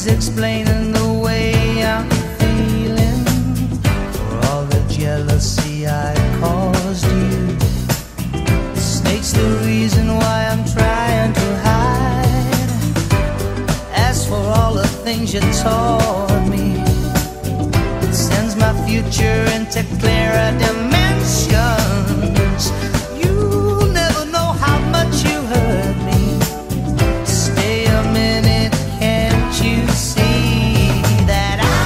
words explaining the way I'm feeling. For all the jealousy I caused you, the snake's the reason why I'm trying to hide. As for all the things you taught me, it sends my future into clearer dimensions. You'll never know how much you hurt me. Stay a minute, can't you see that I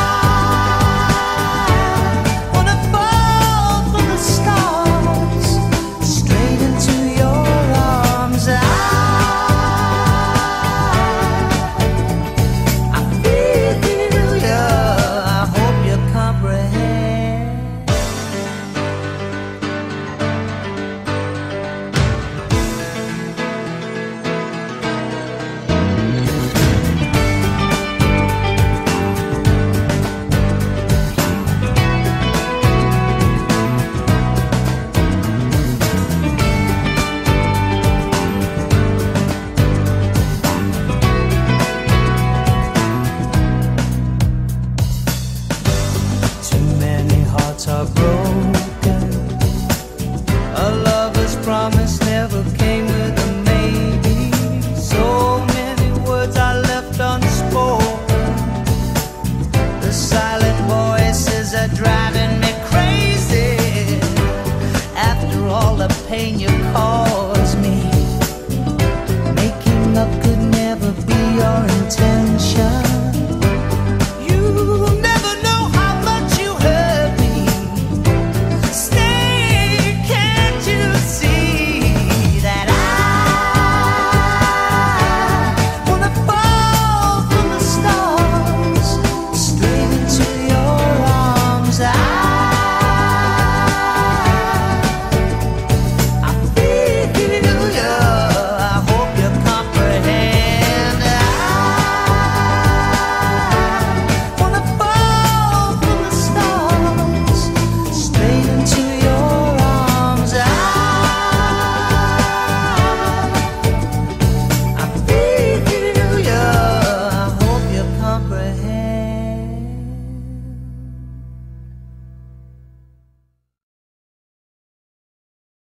wanna fall from the stars straight into your arms? I feel ya, I hope you comprehend. Too many hearts are broken. A lover's promise never came with a maybe. So many words I left unspoken. The silent voices are driving me crazy. After all the pain you caused me, making up could never be your intention.